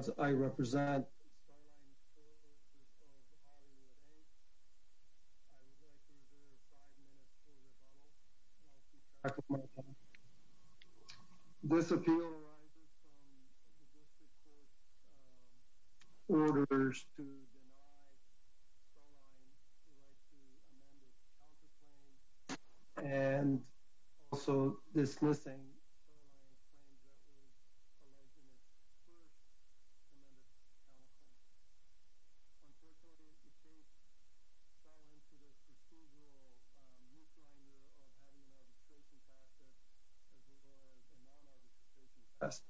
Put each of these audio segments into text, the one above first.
I represent Starline Shores of Hollywood, Inc. I would like to reserve 5 minutes for rebuttal, and I'll keep track of my time. This appeal arises from the district court's orders to deny Starline the right to amend its counterclaim and also dismissing Starline's claims that was alleged in its first amended counterclaim. Unfortunately, the case fell into the procedural misalignment of having an arbitration facet as well as a non-arbitration facet.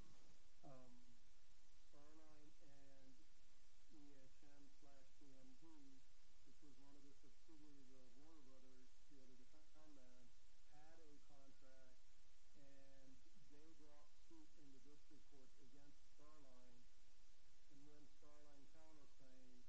Starline and EHM/CMG, which was one of the subsidiaries of Warner Brothers, the other defendant, had a contract, and they brought suit in the district court against Starline. And when Starline counterclaimed,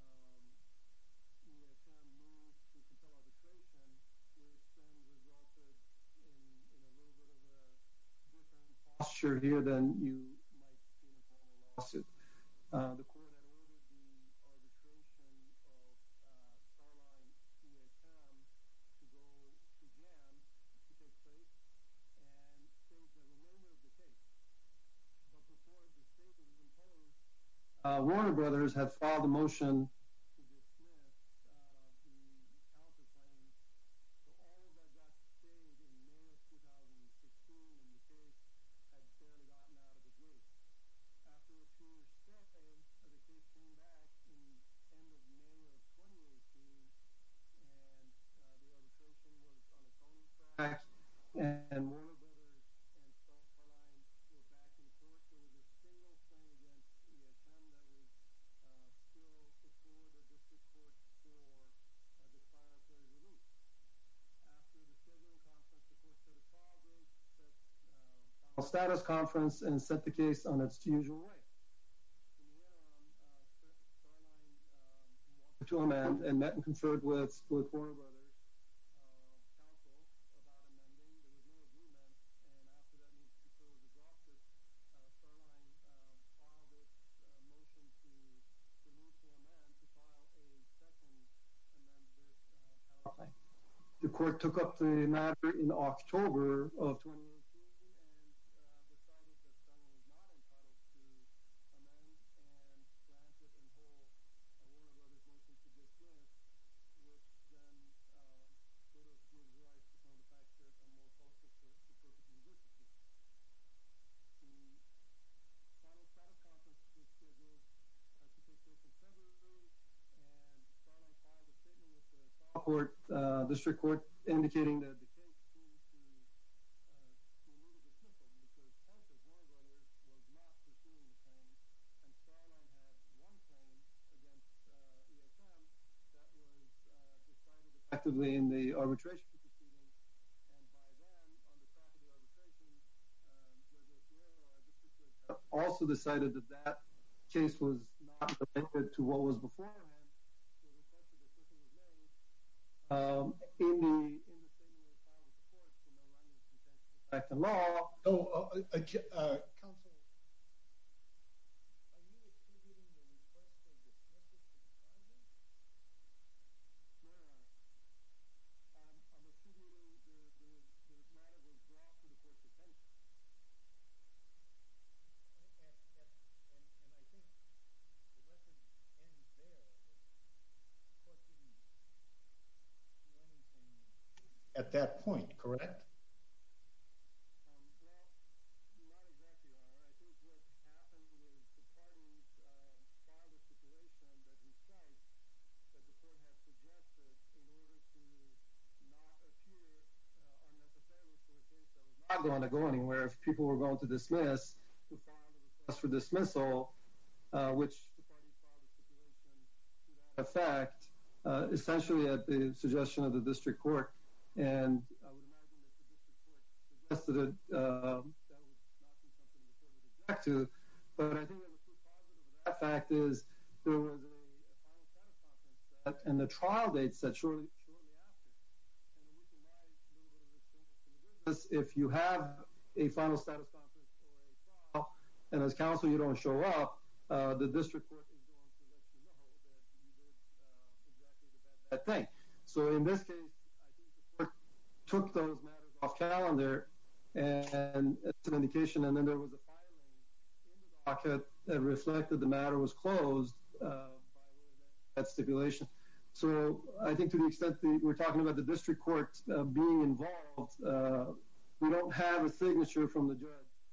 EHM moved to compel arbitration, which then resulted in a little bit of a different posture here than you might see in a normal lawsuit. The court had ordered the arbitration of Starline EHM to go to JAM to take place and stage the remainder of the case. But before the stage was imposed, Warner Brothers had filed a motion to dismiss the counterclaim. So all of that got stayed in May of 2016, and the case had barely gotten out of the gate. After a 2-year stay, the case came back in end of May of 2018, and the arbitration was on its own track, and Warner Brothers and Starline were back in court. There was a single claim against EHM that was still before the district court for declaratory relief. After the scheduling conference, the court set a trial date, set final status conference, and set the case on its usual way. In the interim, Starline wanted to amend and met and conferred with Warner Brothers counsel about amending. There was no agreement, and after that means confer was exhausted, Starline filed its motion to move to amend to file a second amended counterclaim. The court took up the matter in October of 2018 and decided that Starline was not entitled to amend and granted in whole Warner Brothers' motion to dismiss, which then sort of gives rise to some of the facts that are more colorful for purposes of this appeal. The final status conference was scheduled to take place in February, and Starline filed a statement with the trial court, district court, indicating that the case seemed to need a dismissal because plaintiff Warner Brothers was not pursuing the claim, and Starline had one claim against EHM that was decided effectively in the arbitration proceeding, and by then, on the track of the arbitration, Judge O'Sierra, our district judge, also decided that that case was not related to what was beforehand, so the question of dismissal was made. In the statement that was filed with the court, the memorandum of contention of fact and law. Counsel, are you attributing the request for dismissal to the trial judge? No, Your Honor. I'm attributing the matter was brought to the court's attention. And I think the record ends there. The court didn't do anything at that point, correct? Well, not exactly, Your Honor. I think what happened was the parties filed a stipulation that recites that the court had suggested in order to not appear unnecessarily for a case that was not going to go anywhere, if people were going to dismiss, to file a request for dismissal, which the parties filed a stipulation to that effect, essentially at the suggestion of the district court. And I would imagine that the district court suggested it, that would not be something the court would object to. But I think that the proof positive of that fact is there was a final status conference set, and the trial date set shortly after. And the reason why a little bit of this thing is to the business, if you have a final status conference or a trial, and as counsel you don't show up, the district court is going to let you know that you did exactly that thing. So in this case, I think the court took those matters off calendar, and it's an indication, and then there was a filing in the docket that reflected the matter was closed by that stipulation. So I think to the extent that we're talking about the district court being involved, we don't have a signature from the judge.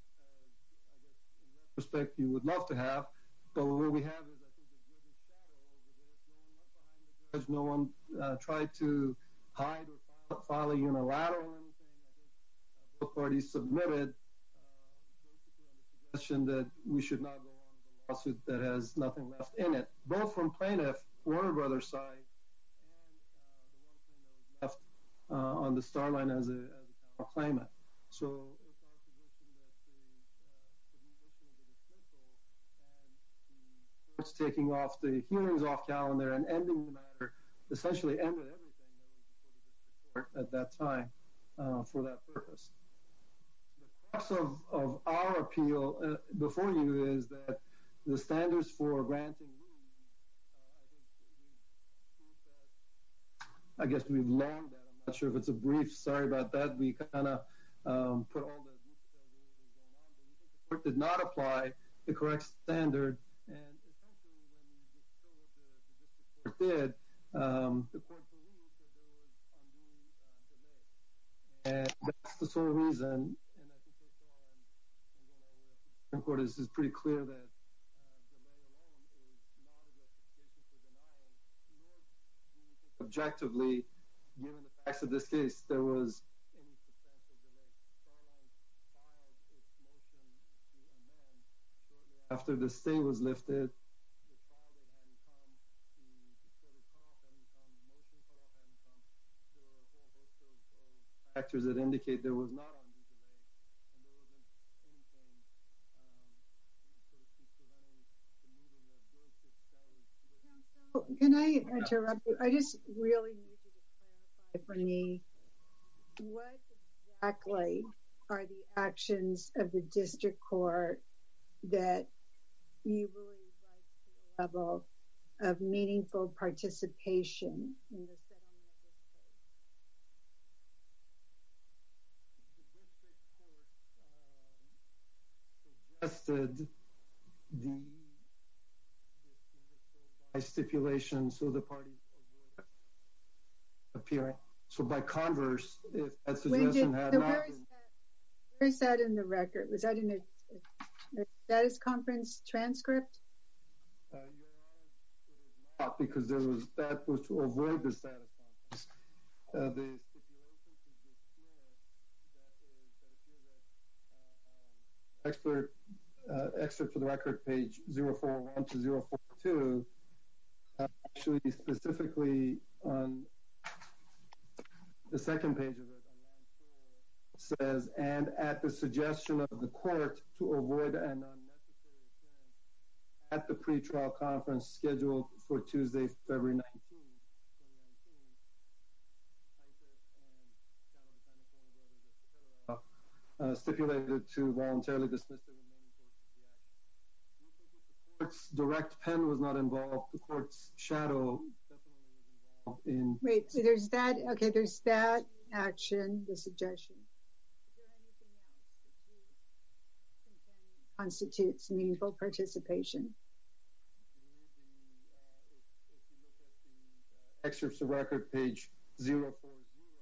I guess in retrospect you would love to have, but what we have is I think the judge's shadow over this. No one went behind the judge. No one tried to hide or file a unilateral or anything. I think both parties submitted basically on the suggestion that we should not go on with a lawsuit that has nothing left in it, both from plaintiff, Warner Brothers side, and the one claim that was left on the Starline as a counterclaimant. So it's our position that the submission of the dismissal and the court's taking off the hearings off calendar and ending the matter essentially ended everything that was before the district court at that time for that purpose. The crux of our appeal before you is that the standards for granting leave, I guess we've learned that. I'm not sure if it's a brief. Sorry about that. We kind of put all the details of what was going on, but we think the court did not apply the correct standard. And essentially, when you just saw what the district court did, the court believed that there was undue delay, and that's the sole reason. And I think they saw, and going all the way up to the Supreme Court, is pretty clear that delay alone is not a justification for denying, nor do we think objectively, given the facts of this case, there was any substantial delay. Starline filed its motion to amend shortly after the stay was lifted. The trial date hadn't come, the discovery cutoff hadn't come, the motion cutoff hadn't come. There were a whole host of factors that indicate there was not undue delay, and there wasn't anything, so to speak, preventing the moving of goods if that was Counsel, can I interrupt you? I just really need you to clarify for me what exactly are the actions of the district court that you believe rise to the level of meaningful participation in the settlement of this case? The district court suggested the by stipulation so the parties avoid appearing. So by converse, if that suggestion had not been... Where is that in the record? Was that in a status conference transcript? Your Honor, it is not, because that was to avoid the status conference. The stipulation to dismiss that appears at excerpt for the record, page 041 to 042, actually specifically on the second page of it, on line 4, says, and at the suggestion of the court to avoid an unnecessary appearance at the pretrial conference scheduled for Tuesday, February 19, 2019, stipulated to voluntarily dismiss the remaining portions of the action. We think if the court's direct pen was not involved, the court's shadow definitely was involved in... Wait, so there's that action, the suggestion. Is there anything else that you contend constitutes meaningful participation? If you look at the excerpts of record, page 040, there's a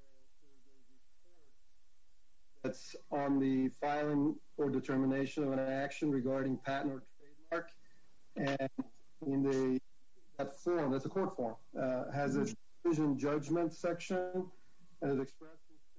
report that's on the filing or determination of an action regarding patent or trademark, and in that form, that's a court form, has a decision judgment section, and it expresses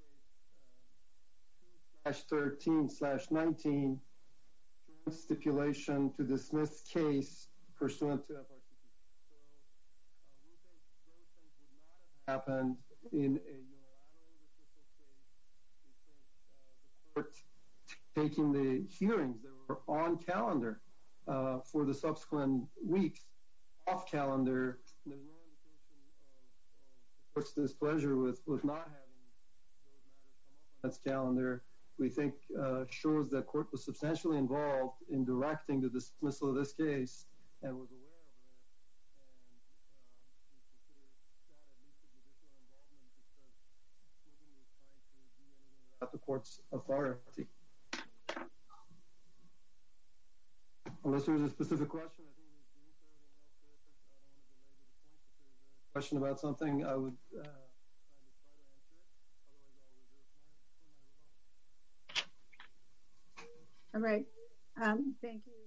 page 2/13/19 joint stipulation to dismiss case pursuant to FRCP. So we think those things would not have happened in a unilateral dismissal case. We think the court taking the hearings that were on calendar for the subsequent weeks off calendar, there's no indication of the court's displeasure with not having those matters come up on its calendar. we think shows that court was substantially involved in directing the dismissal of this case and was aware of it. And we consider that at least a judicial involvement because nobody was trying to do anything without the court's authority. Unless there's a specific question, I think we've answered everything else. I don't want to belabor the point. If there's a question about something, I would try to answer it. All right. Thank you,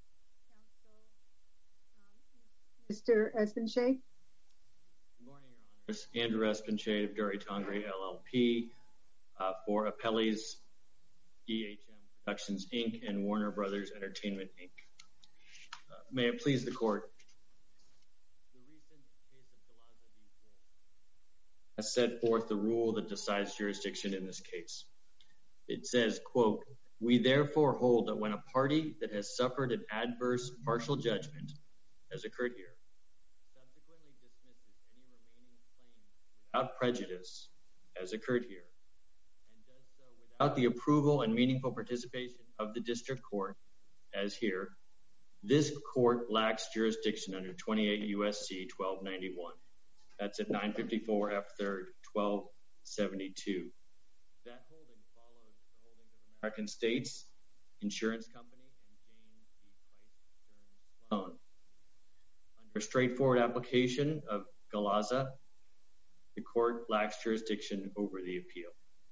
counsel. Mr. Espenshade? Good morning, Your Honors. Andrew Espenshade of Dury Tongre, LLP, for Appellees EHM Productions, Inc. and Warner Brothers Entertainment, Inc. May it please the court. The recent case of Galaza v. Wolf has set forth the rule that decides jurisdiction in this case. It says, quote, "We therefore hold that when a party that has suffered an adverse partial judgment, as occurred here, subsequently dismisses any remaining claims without prejudice, as occurred here, and does so without the approval and meaningful participation of the district court, as here, this court lacks jurisdiction under 28 U.S.C. 1291. That's at 954 F. 3rd, 1272. That holding follows the holdings of American States Insurance Company and James B. Price Stearns Sloan. Under a straightforward application of Galaza, the court lacks jurisdiction over the appeal.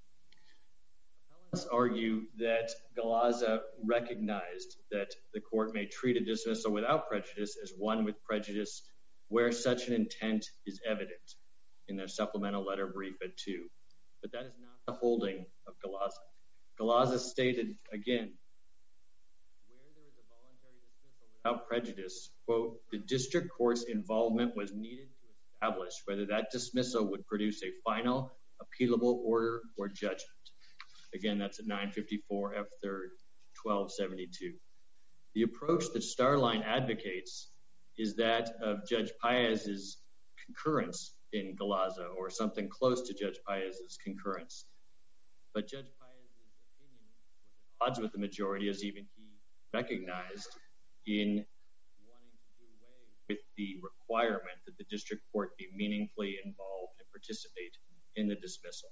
Appellants argue that Galaza recognized that the court may treat a dismissal without prejudice as one with prejudice where such an intent is evident in their supplemental letter brief at 2. But that is not the holding of Galaza. Galaza stated, again, where there is a voluntary dismissal without prejudice, quote, the district court's involvement was needed to establish whether that dismissal would produce a final appealable order or judgment. Again, that's at 954 F. 3rd, 1272. The approach that Starline advocates is that of Judge Paez's concurrence in Galaza, or something close to Judge Paez's concurrence. But Judge Paez's opinion was at odds with the majority, as even he recognized, in wanting to do away with the requirement that the district court be meaningfully involved and participate in the dismissal.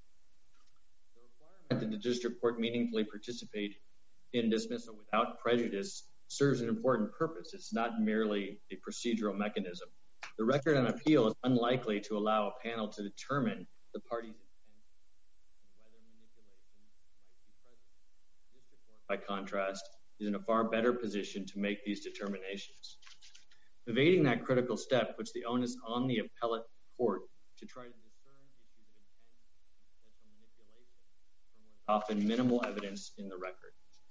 The requirement that the district court meaningfully participate in dismissal without prejudice serves an important purpose. It's not merely a procedural mechanism. The record on appeal is unlikely to allow a panel to determine the party's intent and whether manipulation might be present. The district court, by contrast, is in a far better position to make these determinations. Evading that critical step puts the onus on the appellate court to try to discern issues of intent and potential manipulation from what is often minimal evidence in the record.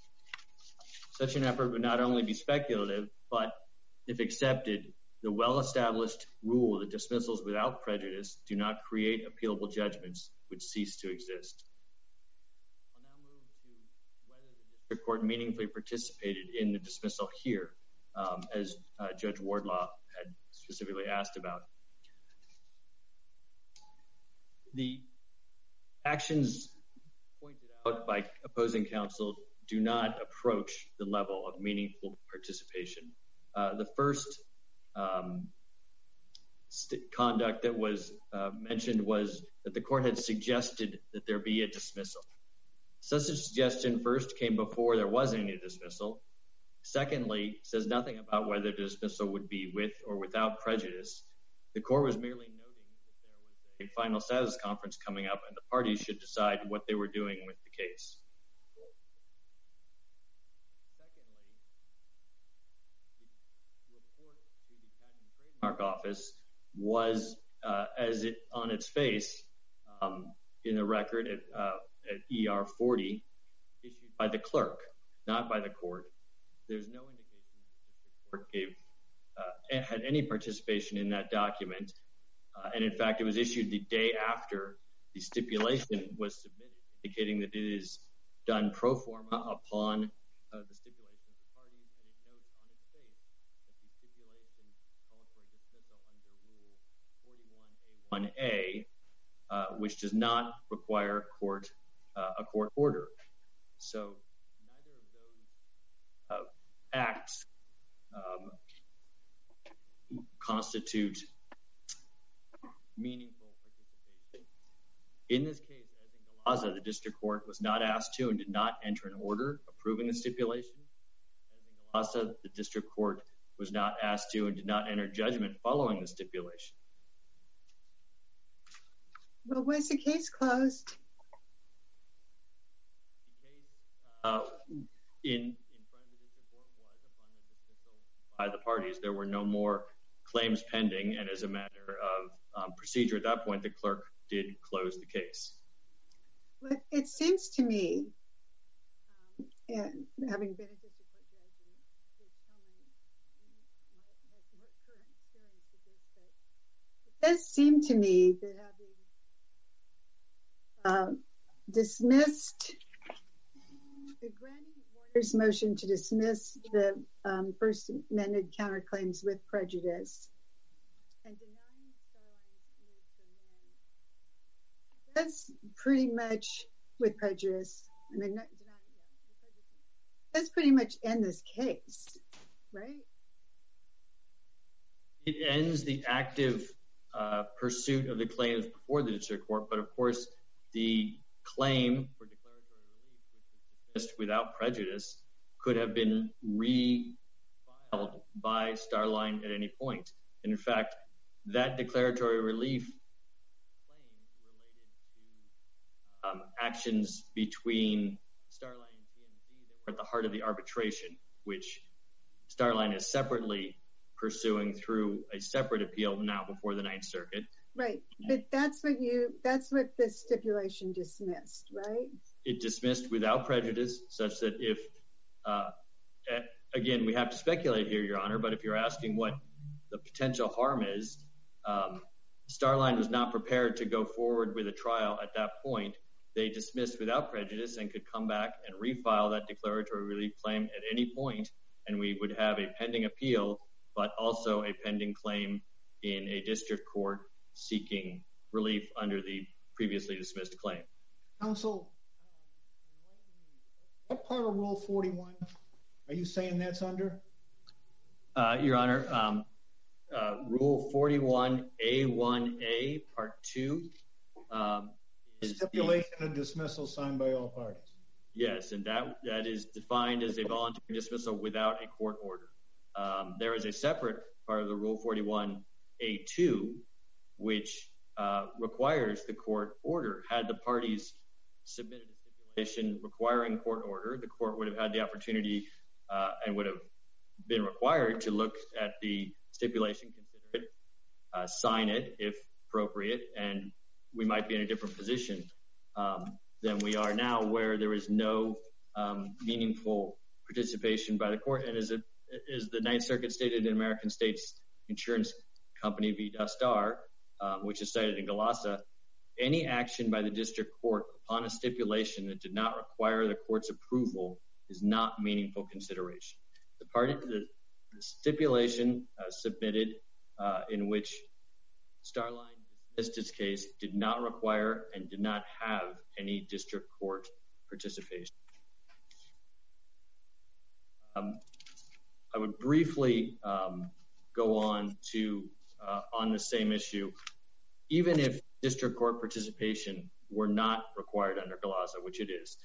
Such an effort would not only be speculative, but, if accepted, the well-established rule that dismissals without prejudice do not create appealable judgments would cease to exist. I'll now move to whether the district court meaningfully participated in the dismissal here, as Judge Wardlaw had specifically asked about. The actions pointed out by opposing counsel do not approach the level of meaningful participation. The first conduct that was mentioned was that the court had suggested that there be a dismissal. Such a suggestion first came before there was any dismissal. Secondly, says nothing about whether the dismissal would be with or without prejudice. The court was merely noting that there was a final status conference coming up and the parties should decide what they were doing with the case. Secondly, the report to the Patent and Trademark Office was, on its face, in the record at ER 40, issued by the clerk, not by the court. There's no indication that the district court had any participation in that document. And in fact, it was issued the day after the stipulation was submitted, indicating that it is done pro forma upon the stipulation of the parties, and it notes on its face that the stipulation called for a dismissal under Rule 41A1A, which does not require a court order. So neither of those acts constitute meaningful participation. In this case, as in Galaza, the district court was not asked to and did not enter an order approving the stipulation. As in Galaza, the district court was not asked to and did not enter judgment following the stipulation. Well, was the case closed? The case in front of the district court was upon the dismissal by the parties. There were no more claims pending, and as a matter of procedure at that point, the clerk did close the case. But it seems to me, and having been a district court judge and just telling my current experience with this, that it does seem to me that having dismissed, granting Warner's motion to dismiss the first amended counterclaims with prejudice and denying Starline's move to amend, that's pretty much with prejudice. I mean, not denying, with prejudice. That's pretty much end this case, right? It ends the active pursuit of the claims before the district court, but of course, the claim for declaratory relief, which was dismissed without prejudice, could have been refiled by Starline at any point. And in fact, that declaratory relief claim related to actions between Starline and TMZ that were at the heart of the arbitration, which Starline is separately pursuing through a separate appeal now before the Ninth Circuit. Right, but that's what the stipulation dismissed, right? It dismissed without prejudice, such that if, again, we have to speculate here, Your Honor, but if you're asking what the potential harm is, Starline was not prepared to go forward with a trial at that point. They dismissed without prejudice and could come back and refile that declaratory relief claim at any point, and we would have a pending appeal, but also a pending claim in a district court seeking relief under the previously dismissed claim. Counsel, what part of Rule 41 are you saying that's under? Your Honor, Rule 41A1A, Part 2. Is stipulation of dismissal signed by all parties. Yes, and that is defined as a voluntary dismissal without a court order. There is a separate part of the Rule 41A2, which requires the court order. Had the parties submitted a stipulation requiring court order, the court would have had the opportunity and would have been required to look at the stipulation, consider it, sign it if appropriate, and we might be in a different position than we are now, where there is no meaningful participation by the court. And as the Ninth Circuit stated in American States Insurance Company v. Dustar, which is cited in Galaza, any action by the district court upon a stipulation that did not require the court's approval is not meaningful consideration. The stipulation submitted in which Starline dismissed its case did not require and did not have any district court participation. I would briefly go on the same issue. Even if district court participation were not required under Galaza, which it is,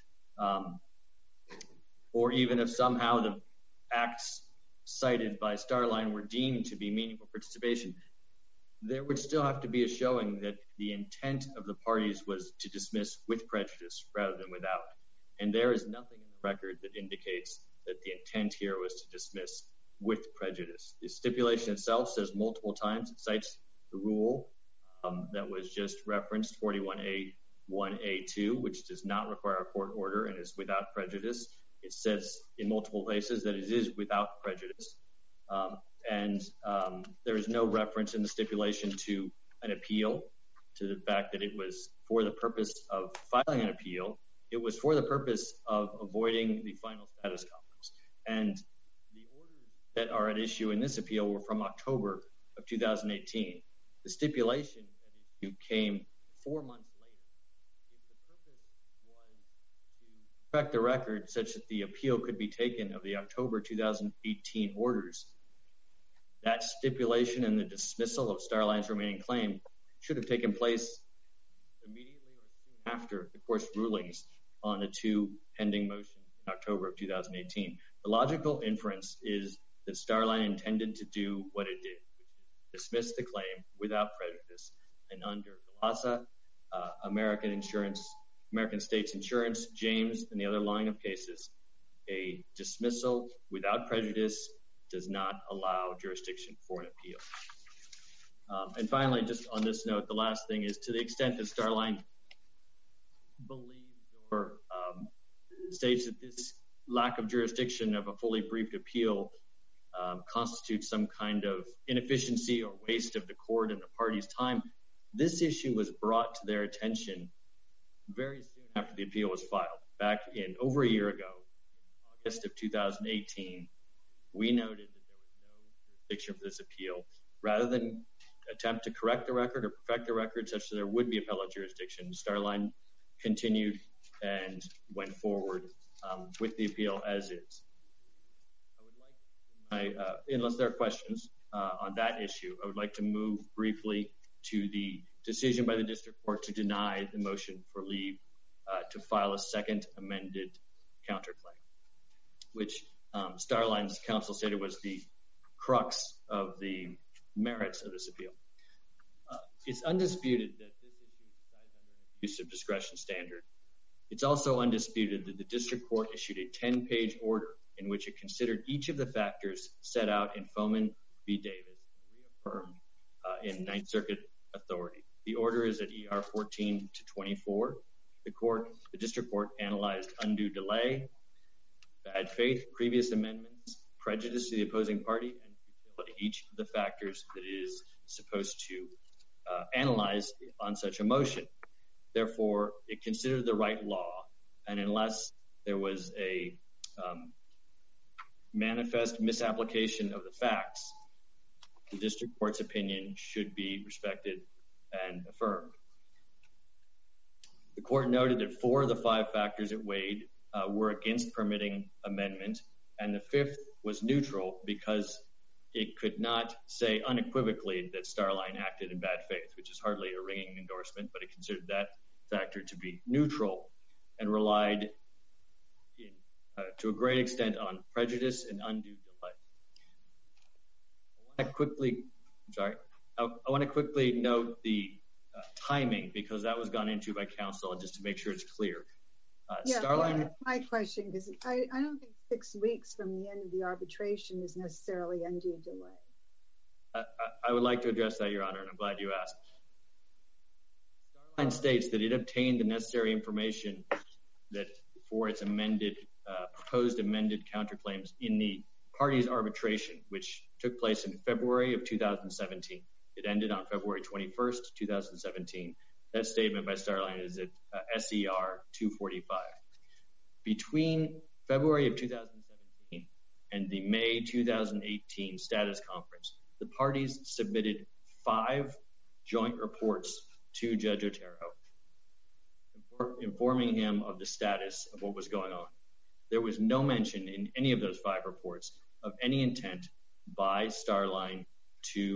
or even if somehow the acts cited by Starline were deemed to be meaningful participation, there would still have to be a showing that the intent of the parties was to dismiss with prejudice rather than without. And there is nothing in the record that indicates that the intent here was to dismiss with prejudice. The stipulation itself says multiple times, it cites the rule that was just referenced, 41A1A2, which does not require a court order and is without prejudice. It says in multiple places that it is without prejudice. And there is no reference in the stipulation to an appeal, to the fact that it was for the purpose of filing an appeal. It was for the purpose of avoiding the final status conference. And the orders that are at issue in this appeal were from October of 2018. The stipulation at issue came 4 months later. If the purpose was to correct the record such that the appeal could be taken of the October 2018 orders, that stipulation and the dismissal of Starline's remaining claim should have taken place immediately or soon after the court's rulings on the two pending motions in October of 2018. The logical inference is that Starline intended to do what it did, which is dismiss the claim without prejudice. And under GLASA, American States Insurance, James, and the other line of cases, a dismissal without prejudice does not allow jurisdiction for an appeal. And finally, just on this note, the last thing is, to the extent that Starline believes or states that this lack of jurisdiction of a fully briefed appeal constitutes some kind of inefficiency or waste of the court and the party's time, this issue was brought to their attention very soon after the appeal was filed. Back in over a year ago, in August of 2018, we noted that there was no jurisdiction for this appeal. Rather than attempt to correct the record or perfect the record such that there would be appellate jurisdiction, Starline continued and went forward with the appeal as is. I would like, unless there are questions on that issue, I would like to move briefly to the decision by the district court to deny the motion for leave to file a second amended counterclaim, which Starline's counsel stated was the crux of the merits of this appeal. It's undisputed that this issue is decided under an abuse of discretion standard. It's also undisputed that the district court issued a 10-page order in which it considered each of the factors set out in Foman v. Davis and reaffirmed in Ninth Circuit authority. The order is at ER 14 to 24. The district court analyzed undue delay, bad faith, previous amendments, prejudice to the opposing party, and futility, each of the factors that it is supposed to analyze on such a motion. Therefore, it considered the right law, and unless there was a manifest misapplication of the facts, the district court's opinion should be respected and affirmed. The court noted that 4 of the 5 factors it weighed were against permitting amendment, and the 5th was neutral because it could not say unequivocally that Starline acted in bad faith, which is hardly a ringing endorsement, but it considered that factor to be neutral and relied to a great extent on prejudice and undue delay. I want to quickly note the timing, because that was gone into by counsel, and just to make sure it's clear. Starline, my question, because I don't think 6 weeks from the end of the arbitration is necessarily undue delay. I would like to address that, Your Honor, and I'm glad you asked. Starline states that it obtained the necessary information that for its proposed amended counterclaims in the parties' arbitration, which took place in February of 2017. It ended on February 21st, 2017. That statement by Starline is at SER 245. Between February of 2017 and the May 2018 status conference, the parties submitted 5 joint reports to Judge Otero, informing him of the status of what was going on. There was no mention in any of those 5 reports of any intent by Starline to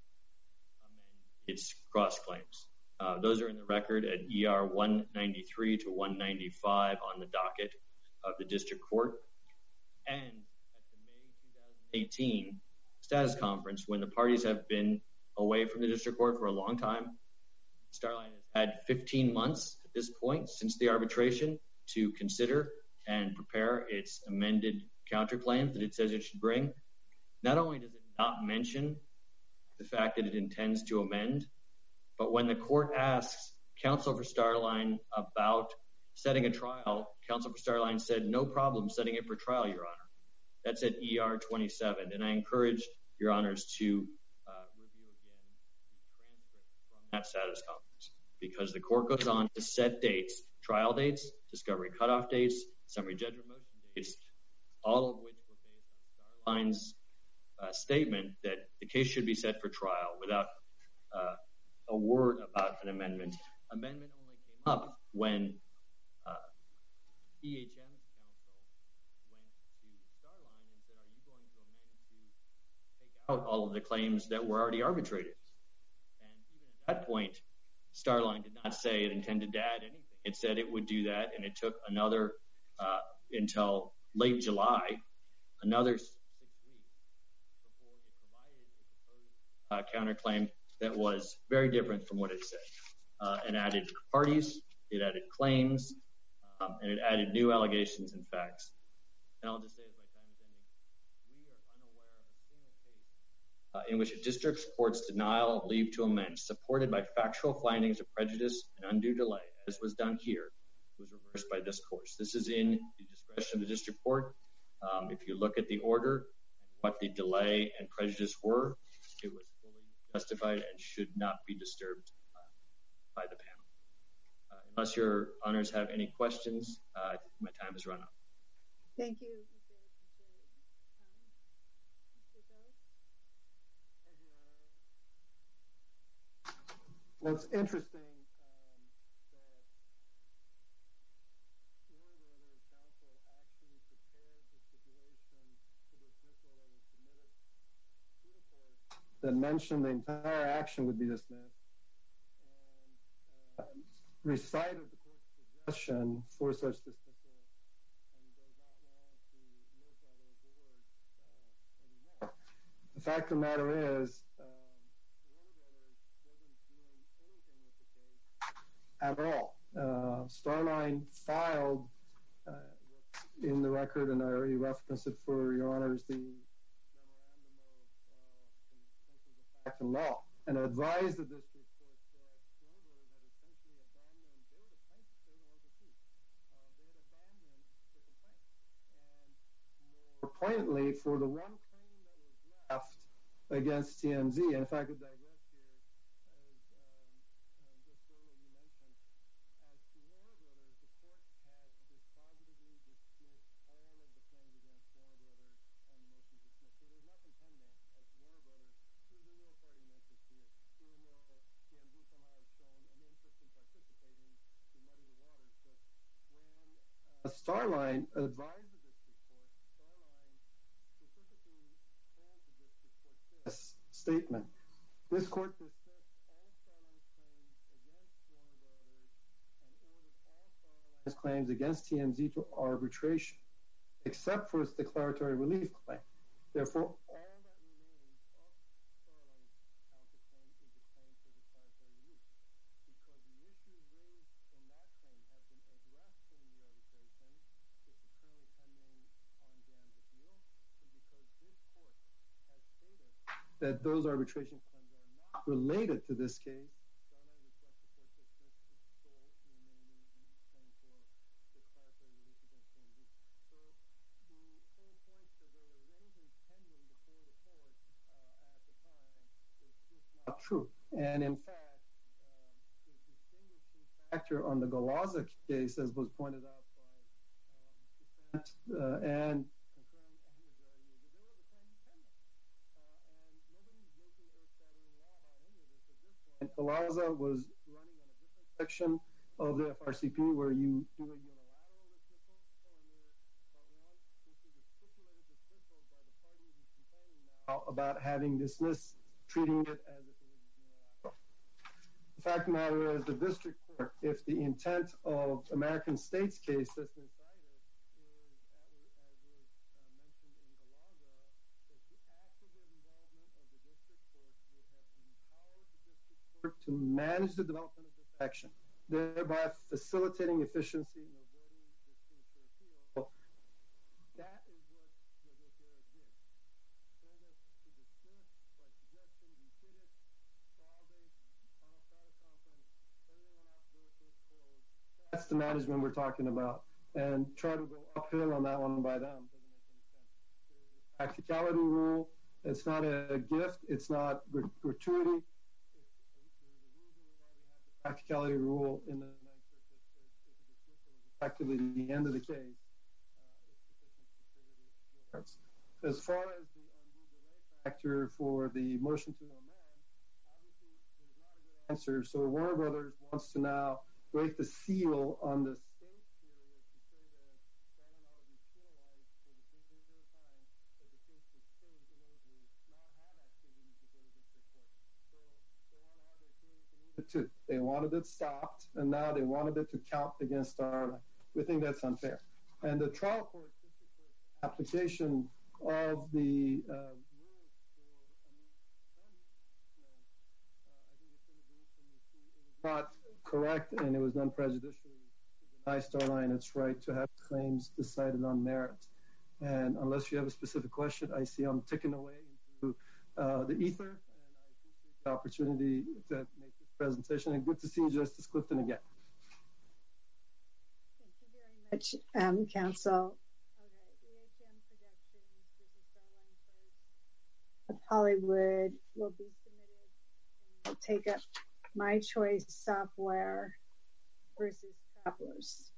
amend its cross-claims. Those are in the record at ER 193 to 195 on the docket of the district court. And at the May 2018 status conference, when the parties have been away from the district court for a long time, Starline has had 15 months at this point since the arbitration to consider and prepare its amended counterclaims that it says it should bring. Not only does it not mention the fact that it intends to amend, but when the court asks counsel for Starline about setting a trial, counsel for Starline said, "No problem setting it for trial, Your Honor." That's at ER 27. And I encourage Your Honors to review again the transcript from that status conference, because the court goes on to set dates, trial dates, discovery cutoff dates, summary judgment motion dates, all of which were based on Starline's statement that the case should be set for trial without a word about an amendment. Amendment only came up when EHM out all of the claims that were already arbitrated. And even at that point, Starline did not say it intended to add anything. It said it would do that, and it took another until late July, another 6 weeks before it provided a proposed counterclaim that was very different from what it said, and added parties, it added claims, and it added new allegations and facts. And I'll just say, as my time is ending, we are unaware of a single case in which a district court's denial of leave to amend, supported by factual findings of prejudice and undue delay, as was done here, was reversed by this court. This is in the discretion of the district court. If you look at the order and what the delay and prejudice were, it was fully justified and should not be disturbed by the panel. Unless your honors have any questions, my time has run out. Thank you. Well, it's interesting that that mentioned the entire action would be dismissed and recited the court's suggestion for such dismissal and does not want to live by those words anymore. The fact of the matter is, Warner Brothers wasn't doing anything with the case at all. Starline filed in the record, and I already referenced it for your honors, the Act and law, and advised the district court that Warner Brothers had essentially abandoned, they were the plaintiffs, they were the ones who sued. They had abandoned the complaint. And more poignantly, for the one claim that was left against TMZ, and if I could digress here, as just earlier you mentioned, as to Warner Brothers, the court has dispositively dismissed all of the claims against Warner Brothers on the motion to dismiss. So there's nothing pending as to Warner Brothers. There's a real party in interest here, even though TMZ somehow has shown an interest in participating to muddy the waters. But when Starline advised the district court, Starline specifically told the district court this statement: this court dismissed all Starline's claims against Warner Brothers and ordered all Starline's claims against TMZ to arbitration, except for its declaratory relief claim. Therefore, all that remains of Starline's counterclaim is a claim for declaratory relief, because the issues raised in that claim have been addressed in the arbitration, which is currently pending on Dan's appeal, and because this court has stated that those arbitration claims are not related to this case, Starline requests the court dismiss its sole remaining claim for declaratory relief against TMZ. So the whole point that there was anything pending before the court at the time is just not true. And in fact, the distinguishing factor on the Galaza case, as was pointed out by dissent and concurring and majority, is that there was a claim pending. And nobody's making earth-shattering law about any of this at this point. Galaza was running on a different section of the FRCP where you do a unilateral dismissal under Part 1. This is a stipulated dismissal by the party who's complaining now about having dismissed, treating it as if it was unilateral. The fact of the matter is, the district court, if the intent of American States case that's been cited is, as was mentioned in Galaza, that the active involvement of the district court would have empowered the district court to manage the development of this action, thereby facilitating efficiency and avoiding this premature appeal. That is what Judge O'Hara did. Told us to dismiss by suggestion, we did it, trial date, final status conference, everything went out the door, case closed. That's the management we're talking about. And try to go uphill on that one by them doesn't make any sense. There's a practicality rule. It's not a gift. It's not gratuity. There's a reason why we have the practicality rule in the Ninth Circuit. If the dismissal is effectively the end of the case, it's sufficient to trigger the appeal. As far as the undue delay factor for the motion to amend, obviously there's not a good answer. So Warner Brothers wants to now break the seal on the state period to say that Starline ought to be penalized for the period of time that the case was stayed in order to not have too. They wanted it stopped, and now they wanted it to count against Starline. We think that's unfair. And the trial court application of the rules for amendment, I think it's in the brief, and you see it was not correct, and it was done prejudicially to deny Starline its right to have claims decided on merit. And unless you have a specific question, I see I'm ticking away into the ether, and I appreciate the opportunity to make this presentation. And good to see you, Justice Clifton, again. Thank you very much, counsel. Okay, EHM Productions versus Starline First of Hollywood will be submitted, and we'll take up My Choice Software versus Travelers.